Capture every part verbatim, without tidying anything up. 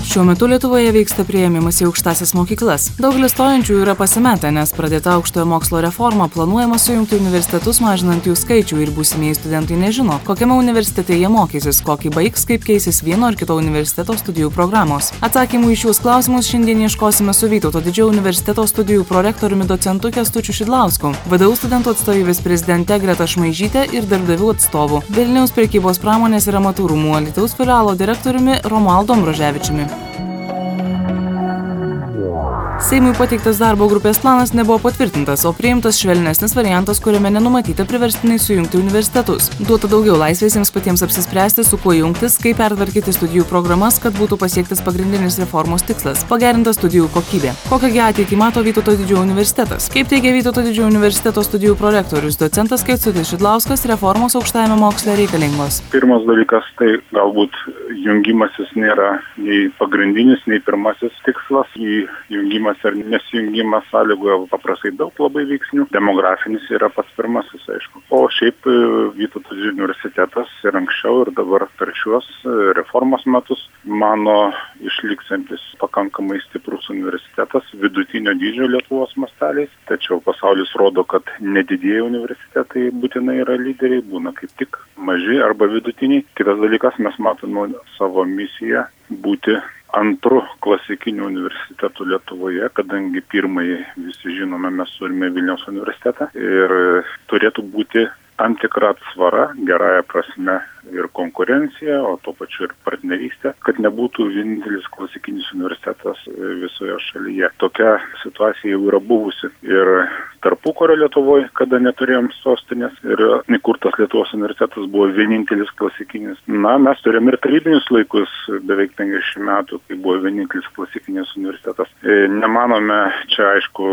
Šiuo metu Lietuvoje vyksta priėmimas į aukštąsias mokyklas. Daugelis stojančių yra pasimetę, nes pradėta aukštojo mokslo reforma planuojama sujungti universitetus, mažinant jų skaičių, ir būsimieji studentai nežino, kokiame universitete jie mokysis, kokį baigs, kaip keisis vieno ar kito universiteto studijų programos. Atsakymų į šiuos klausimus šiandien ieškosime su Vytauto Didžiojo universiteto studijų prorektoriumi docentu Kęstučiu Šidlausku, V D U studentų atstovybės prezidente Greta Šmaižyte ir darbdavių atstovu, Vilniaus prekybos pramonės ir amatų rūmų Alytaus filialo direktoriumi Romualdu Ambroževičiumi. Seimui pateiktas darbo grupės planas nebuvo patvirtintas, o priimtas švelnesnis variantas, kuriame nenumatyta priverstinai sujungti universitetus. Duota daugiau laisvės jiems patiems apsispręsti, su kuo jungtis, kaip pertvarkyti studijų programas, kad būtų pasiektas pagrindinis reformos tikslas – pagerinta studijų kokybė. Kokią ateitį mato Vytauto Didžiojo universitetas? Kaip teigia Vytauto Didžiojo universiteto studijų prorektorius docentas Kęstutis Šidlauskas, reformos aukštajame moksle reikalingos. Pirmas dalykas, tai galbūt jungimasis nėra nei pagrindinis, nei pirmasis tikslas. Į jungimas ar nesijungimas sąlygoja paprastai daug labai veiksnių. Demografinis yra pats pirmasis, aišku. O šiaip Vytauto Didžiojo universitetas ir anksčiau, ir dabar per šiuos reformos metus mano išliksantis pakankamai stiprus universitetas, vidutinio dydžio Lietuvos masteliais. Tačiau pasaulis rodo, kad nedidieji universitetai būtinai yra lyderiai, būna kaip tik maži arba vidutiniai. Kitas dalykas, mes matome savo misiją būti antru klasikiniu universitetu Lietuvoje, kadangi pirmąjį visi žinome, mes turime Vilniaus universitetą ir turėtų būti tam tikra atsvara, gerąja prasme ir konkurencija, o tuo pačiu ir partnerystė, kad nebūtų vienintelis klasikinis universitetas visoje šalyje. Tokia situacija jau yra buvusi ir tarpukario Lietuvoje, kada neturėjom sostinės ir įkurtas Lietuvos universitetas buvo vienintelis klasikinis. Na, mes turėjom ir tarybinius laikus, beveik penkiasdešimt metų, kai buvo vienintelis klasikinis universitetas. Nemanome, čia aišku,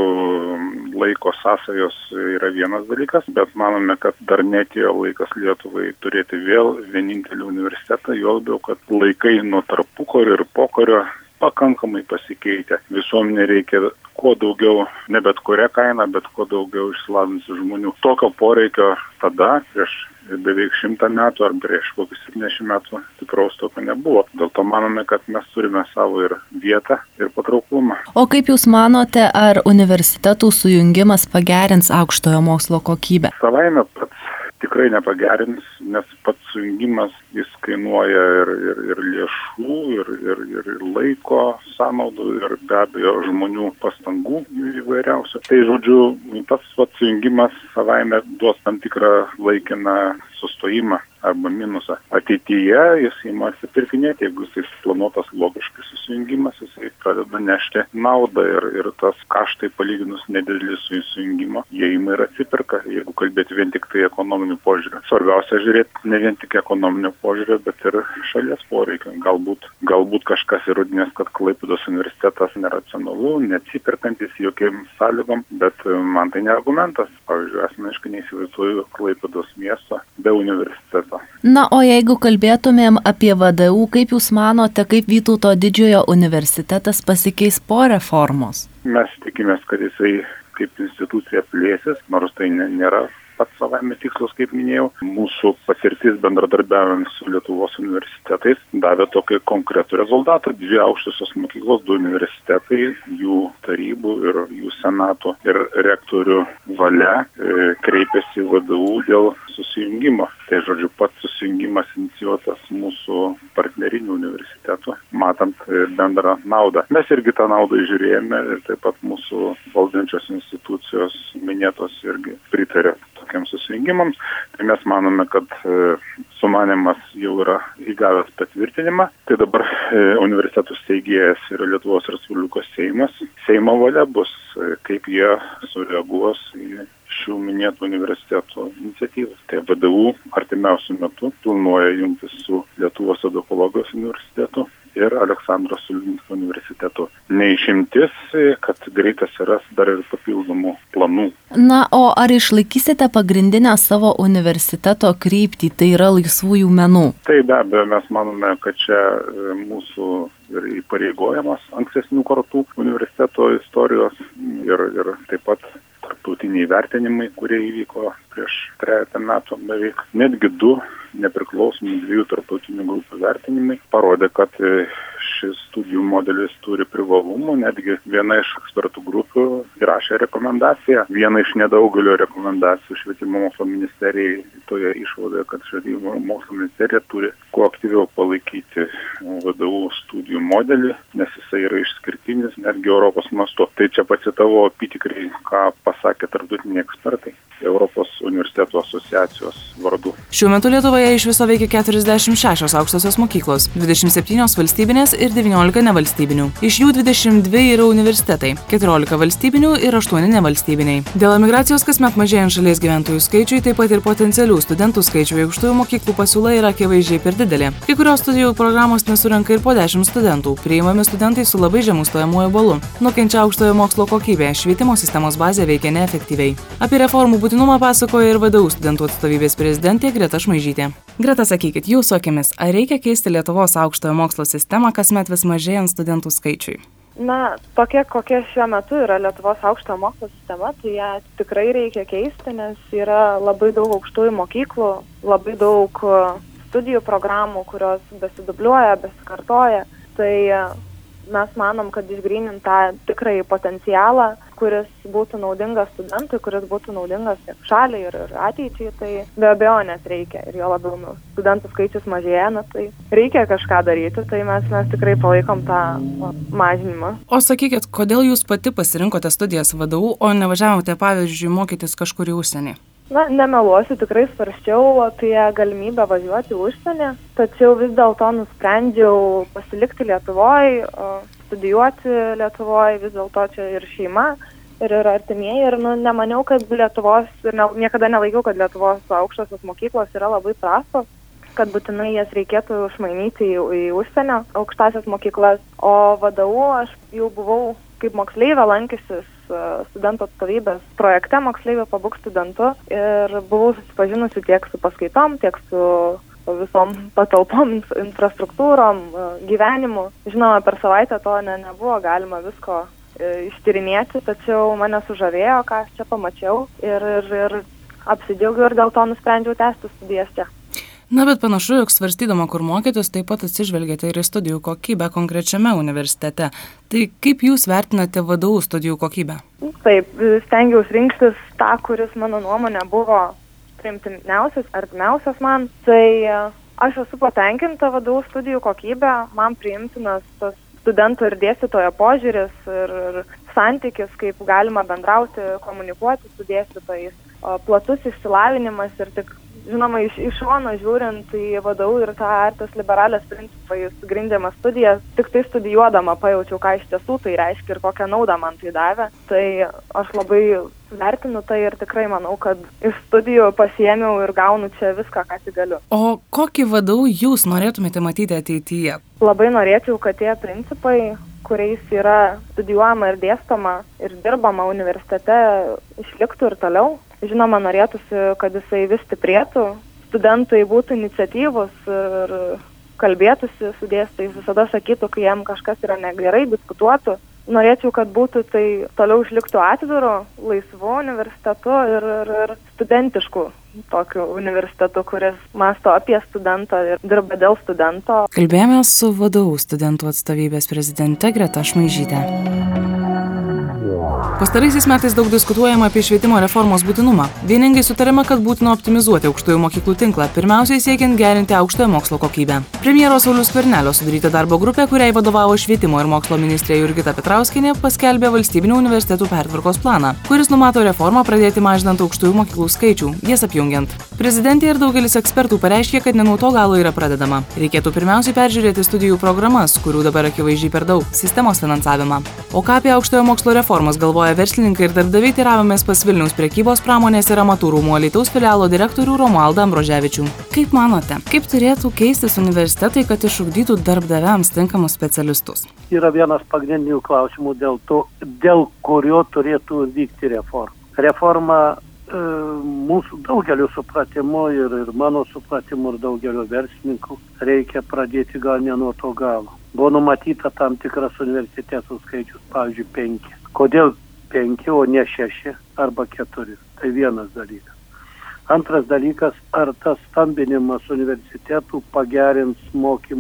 laiko sąsajos yra vienas dalykas, bet manome, kad dar netėjo laikas Lietuvai turėti vėl vienintelį universitetą, juo labiau, kad laikai nuo tarpukario ir pokario pakankamai pasikeitę. Visuomenė reikia kuo daugiau, ne bet kuria kaina, bet kuo daugiau išsilavinusių žmonių. Tokio poreikio tada, prieš beveik šimtą metų ar prieš kokius septyniasdešimt metų, tikraus tokio nebuvo. Dėl to manome, kad mes turime savo ir vietą, ir patrauklumą. O kaip Jūs manote, ar universitetų sujungimas pagerins aukštojo mokslo kokybę? Savaime pats tikrai nepagerins, nes pats sujungimas jis kainuoja ir, ir, ir lėšų, ir, ir, ir laiko sąnaudų, ir be abejo žmonių pastangų įvairiausių. Tai žodžiu, pats pats sujungimas savaime duos tam tikrą laikiną sustojimą arba minusą. Ateityje jis ima atsipirkinėti, jeigu jis planuotas logiškai susijungimas, jis pradeda nešti naudą ir, ir tas kaštai palyginus nedidelis su sujungimo, jie ima ir atsipirka, jeigu kalbėti vien tik tai ekonominių požiūrių. Svarbiausia žiūrėti ne vien tik ekonominio požiūrio, bet ir šalies poreikio. Galbūt, galbūt kažkas įrodinės, kad Klaipėdos universitetas neracionalu, neatsipirkantis jokiam sąlygom, bet man tai ne argumentas. Pavyzdžiui, asmeniškai neįsivaizduoju Klaipėdos miesto be universiteto. Na, o jeigu kalbėtumėm apie V D U, kaip Jūs manote, kaip Vytauto Didžiojo universitetas pasikeis po reformos? Mes tikimės, kad jisai kaip institucija plėsis, nors tai nėra pats savaime tikslas, kaip minėjau. Mūsų patirtis bendradarbiaujant su Lietuvos universitetais davė tokį konkretų rezultatą. Dvi aukštosios mokyklos, du universitetai, jų tarybų ir jų senato ir rektorių valia e, kreipėsi V D U dėl susijungimo. Tai žodžiu, pats susijungimas inicijuotas mūsų partnerinių universitetų, matant bendrą naudą. Mes irgi tą naudą žiūrėjome ir taip pat mūsų valdančios institucijos minėtos irgi pritarė tokiems susijungimams. Tai mes manome, kad e, sumanymas jau yra įgavęs patvirtinimą. Tai dabar e, universitetų steigėjas yra Lietuvos Respublikos Seimas. Seimo valia bus, e, kaip jie sureaguos į šių minėtų universitetų iniciatyvas. Tai V D U artimiausiu metu planuoja jungtis su Lietuvos edukologijos universitetu ir Aleksandro Stulginskio universitetu. Neišimtis, kad greitai atsiras dar ir papildomų planų. Na, o ar išlaikysite pagrindinę savo universiteto kryptį, tai yra laisvųjų menų? Tai be abejo, mes manome, kad čia mūsų ir įpareigojamas ankstesnių kartų universiteto istorijos ir, ir taip pat tarptautiniai vertinimai, kurie įvyko prieš trejetą metų beveik. Netgi du nepriklausomų dviejų tarptautinių grupių vertinimai parodė, kad šis studijų modelis turi privalumų, netgi viena iš ekspertų grupių įrašė rekomendaciją. Viena iš nedaugelio rekomendacijų Švietimo mokslo ministerijai toje išvadoje, kad Švietimo mokslo ministerija turi kuo aktyviau palaikyti V D U studijų modelį, nes jisai yra išskirtinis netgi Europos mastu. Tai čia pacitavo apytikriai, ką pasakė tarptautiniai ekspertai Europos universitetų asociacijos vardu. Šiuo metu Lietuvoje iš viso veikia keturiasdešimt šešios aukštosios mokyklos, dvidešimt septynios valstybinės ir devyniolika nevalstybinių. Iš jų dvidešimt dvi yra universitetai, keturiolika valstybinių ir aštuoni nevalstybiniai. Dėl emigracijos kasmet mažėjant šalies gyventojų skaičiui, taip pat ir potencialių studentų skaičių į aukštųjų mokyklų pasiūla yra akivaizdžiai per didelė. Kai kurios studijų programos nesurenka ir po dešimt studentų, priimami studentai su labai žemu stojamuoju balu. Nukenčia aukštojo mokslo kokybė, švietimo sistemos bazė veikia neefektyviai. Apie reformų būtinumą pasakoja ir V D U studentų atstovybės prezidentė Greta Šmaižytė. Greta, sakykit, jūsų akimis, ar reikia keisti Lietuvos aukštojo mokslo sistemą kasmet vis mažėjant studentų skaičiui? Na, tokia, kokia šiuo metu yra Lietuvos aukštojo mokslo sistema, tai ją tikrai reikia keisti, nes yra labai daug aukštųjų mokyklų, labai daug studijų programų, kurios besidubliuoja, besikartoja. Tai mes manom, kad išgrynint tą tikrąjį potencialą, kuris būtų naudingas studentui, kuris būtų naudingas tiek šaliai ir, ir ateičiai, tai be abejonės reikia. Ir jo labiau nu, studentų skaičius mažėja, nu, tai reikia kažką daryti, tai mes, mes tikrai palaikom tą mažinimą. O sakykit, kodėl jūs pati pasirinkote studijas V D U, o nevažiavote, pavyzdžiui, mokytis kažkur į užsienį? Na, nemeluosiu, tikrai svarsčiau apie galimybę važiuoti į užsienį, tačiau vis dėlto nusprendžiau pasilikti Lietuvoje, studijuoti Lietuvoje, vis dėlto čia ir šeima, ir, ir artimieji, ir nu, nemaniau, kad Lietuvos, ir ne, niekada nelaikiau, kad Lietuvos aukštosios mokyklos yra labai prastos, kad būtinai jas reikėtų išmainyti į, į užsienio aukštasias mokyklas, o V D U aš jau buvau kaip moksleivė lankysis studentų atstovybės projekte moksleivė pabūk studentu ir buvau susipažinusi tiek su paskaitom, tiek su visom patalpom, infrastruktūrom, gyvenimu. Žinoma, per savaitę to ne, nebuvo galima visko ištyrinėti, tačiau mane sužavėjo, ką aš čia pamačiau ir, ir, ir apsidžiaugiau ir dėl to nusprendžiau tęsti studijas čia. Na, bet panašu, jog svarstydama, kur mokytis, taip pat atsižvelgėte ir į studijų kokybę konkrečiame universitete. Tai kaip jūs vertinate V D U studijų kokybę? Taip, stengiausi rinktis tą, kuris mano nuomonė buvo priimtiniausias, artimiausias man. Tai aš esu patenkinta V D U studijų kokybę, man priimtinas tas studentų ir dėstytojo požiūris ir, ir santykis, kaip galima bendrauti, komunikuoti su dėstytojais, platus išsilavinimas ir tik, žinoma, iš, iš šono žiūrint į V D U ir tą artes liberalės principais grindžiamą studiją, tik tai studijuodama pajaučiau, ką iš tiesų tai reiškia ir kokią naudą man tai davė. Tai aš labai vertinu tai ir tikrai manau, kad iš studijų pasiėmiau ir gaunu čia viską, ką tik galiu. O kokį V D U jūs norėtumėte matyti ateityje? Labai norėčiau, kad tie principai, kuriais yra studijuojama ir dėstoma ir dirbama universitete, išliktų ir toliau. Žinoma, norėtųsi, kad jisai vis stiprėtų, studentai būtų iniciatyvus ir kalbėtųsi su dėstytojais, visada sakytų, kai jam kažkas yra negerai, diskutuotų. Norėčiau, kad būtų tai toliau išliktų atviru, laisvu universitetu ir, ir, ir studentišku tokiu universitetu, kuris mąsto apie studentą ir dirba dėl studento. Kalbėjome su V D U studentų atstovybės prezidente Greta Šmaižyte. Pastaraisiais metais daug diskutuojama apie švietimo reformos būtinumą. Vieningai sutarėme, kad būtina optimizuoti aukštųjų mokyklų tinklą, pirmiausiai siekiant gerinti aukštojo mokslo kokybę. Premjero Sauliaus Skvernelio sudaryta darbo grupė, kuriai vadovavo švietimo ir mokslo ministrė Jurgita Petrauskienė, paskelbė valstybinių universitetų pertvarkos planą, kuris numato reformą pradėti mažinant aukštųjų mokyklų skaičių, jas apjungiant. Prezidentė ir daugelis ekspertų pareiškė, kad ne nuo to galo yra pradedama. Reikėtų pirmiausiai peržiūrėti studijų programas, kurių dabar akivaizdžiai per daug, sistemos finansavimą. O ką apie aukštojo mokslo reformas galvoja verslininkai ir darbdaviai, teiravomės pas Vilniaus prekybos pramonės ir amatų rūmų Alytaus filialo direktorių Romualdą Ambroževičių. Kaip manote, kaip turėtų keistis universitetai, kad išugdytų darbdaviams tinkamus specialistus? Yra vienas pagrindinių klausimų dėl to, dėl kurio turėtų vykti reforma. Reforma e, mūsų daugelio supratimu ir, ir mano supratimu ir daugelio verslininkų reikia pradėti gal ne nuo to galo. Buvo numatyta tam tikras universitetų skaičius, pavyzdžiui, penki. Kodėl penki, o ne šeši arba keturi? Tai vienas dalykas. Antras dalykas, ar tas stambinimas universitetų pagerins mokymosi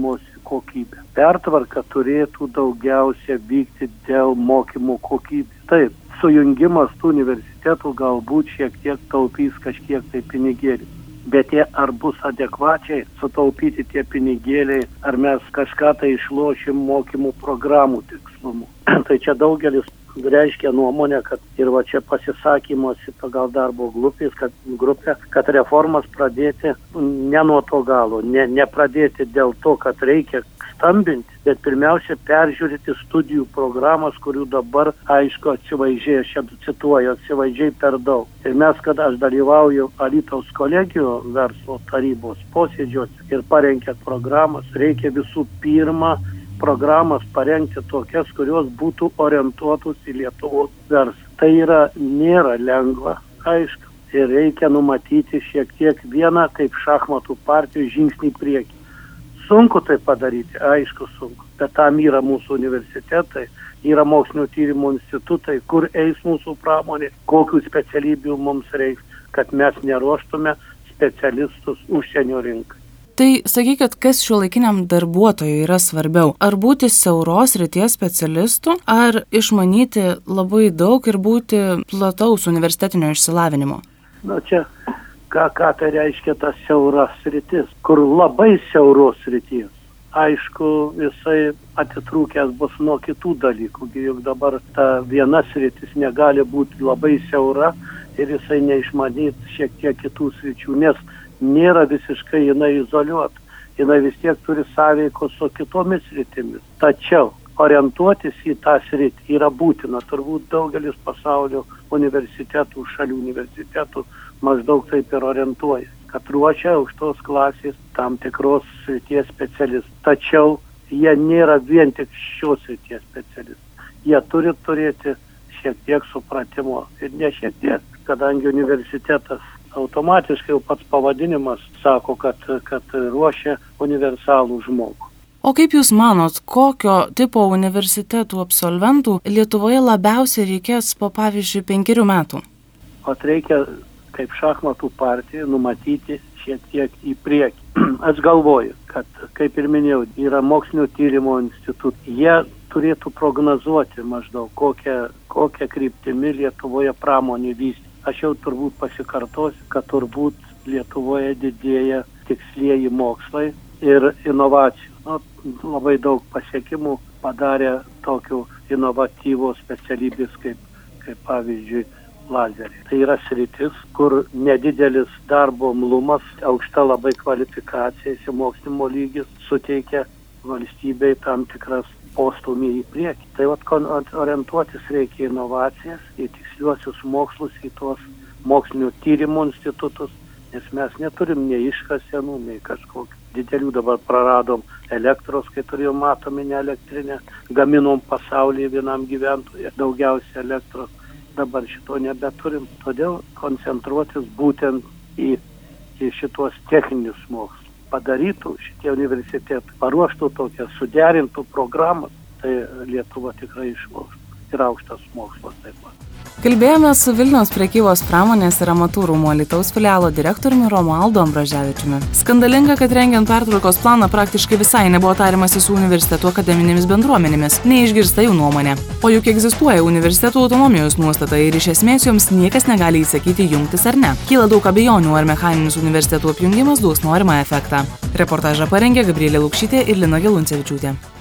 kokybę. Pertvarka turėtų daugiausia vykti dėl mokymų kokybės. Taip, sujungimas tų universitetų galbūt šiek tiek taupys kažkiek tai pinigėlių. Bet jie ar bus adekvačiai sutaupyti tie pinigėliai, ar mes kažką tai išlošim mokymų programų tikslumu. Tai čia daugelis reiškia nuomonę, kad ir va čia pasisakymuose pagal darbo grupės, kad, grupę, kad reformas pradėti ne nuo to galo, ne, nepradėti dėl to, kad reikia stambinti, bet pirmiausia peržiūrėti studijų programas, kurių dabar, aišku, atsivaizdžiai, aš čia cituoju, atsivaizdžiai per daug. Ir mes, kada aš dalyvauju Alytaus kolegijų verslo tarybos posėdžiuose ir parenkėt programas, reikia visų pirma programas parengti tokias, kurios būtų orientuotos į Lietuvos verslą. Tai yra, nėra lengva, aišku, ir reikia numatyti šiek tiek vieną, kaip šachmatų partijų, žingsnį į priekį. Sunku tai padaryti, aišku, sunku, bet tam yra mūsų universitetai, yra mokslinio tyrimų institutai, kur eis mūsų pramonė, kokių specialybių mums reiks, kad mes neruoštume specialistus užsienio rinkai. Tai sakykit, kas šiuolaikiniam darbuotojui yra svarbiau? Ar būti siauros srities specialistu, ar išmanyti labai daug ir būti plataus universitetinio išsilavinimo? Na čia, ką, ką tai reiškia ta siaura sritis, kur labai siauros srities. Aišku, jisai atitrūkęs bus nuo kitų dalykų, juk dabar ta viena sritis negali būti labai siaura ir jisai neišmanyt šiek tiek kitų sričių, nes nėra visiškai jinai izoliuota. Jinai vis tiek turi sąveikos su kitomis sritimis. Tačiau orientuotis į tą sritį yra būtina. Turbūt daugelis pasaulio universitetų, šalių universitetų maždaug taip ir orientuoja, kad ruošia aukštos klasės tam tikros srities specialistų. Tačiau jie nėra vien tik šios srities specialistai. Jie turi turėti šiek tiek supratimo. Ir ne šiek tiek, kadangi universitetas automatiškai jau pats pavadinimas sako, kad, kad ruošia universalų žmogų. O kaip Jūs manot, kokio tipo universitetų absolventų Lietuvoje labiausiai reikės po, pavyzdžiui, penkerių metų? O reikia, kaip šachmatų partija, numatyti šiek tiek į priekį. Aš galvoju, kad, kaip ir minėjau, yra mokslinio tyrimo institutai. Jie turėtų prognozuoti maždaug, kokią, kokią kryptimi Lietuvoje pramonė vystys. Aš jau turbūt pasikartosiu, kad turbūt Lietuvoje didėja tikslieji mokslai ir inovacijų. Nu, labai daug pasiekimų padarė tokių inovatyvos specialybės kaip, kaip pavyzdžiui lazeriai. Tai yra sritis, kur nedidelis darbo imlumas, aukšta labai kvalifikacija, išsimokslinimo lygis suteikia valstybei tam tikras postumį į priekį. Tai vat, orientuotis reikia inovacijas, į tiksliuosius mokslus, į tuos mokslinio tyrimų institutus, nes mes neturim nei iškasenų, nei kažkokių didelių. Dabar praradom elektros, kai turėjom atominę elektrinę, gaminom pasaulyje vienam gyventojui daugiausia elektros, dabar šito nebeturim. Todėl koncentruotis būtent į, į šitos techninius mokslus. Padarytų šitie universitetai, paruoštų tokią, suderintų programą, tai Lietuva tikrai išloštų ir aukštas mokslas taip pat. Kalbėjome su Vilniaus prekybos pramonės ir amatų rūmų Alytaus filialo direktoriumi Romualdu Ambrazevičiumi. Skandalinga, kad rengiant pertvarkos planą praktiškai visai nebuvo tariamasi su universitetų akademinėmis bendruomenėmis, neišgirsta jų nuomonė. O juk egzistuoja universitetų autonomijos nuostata ir iš esmės joms niekas negali įsakyti jungtis ar ne. Kyla daug abejonių, ar mechaninis universitetų apjungimas duos norimą efektą. Reportažą parengė Gabrielė Lukšytė ir Lina Geluncevičiūtė.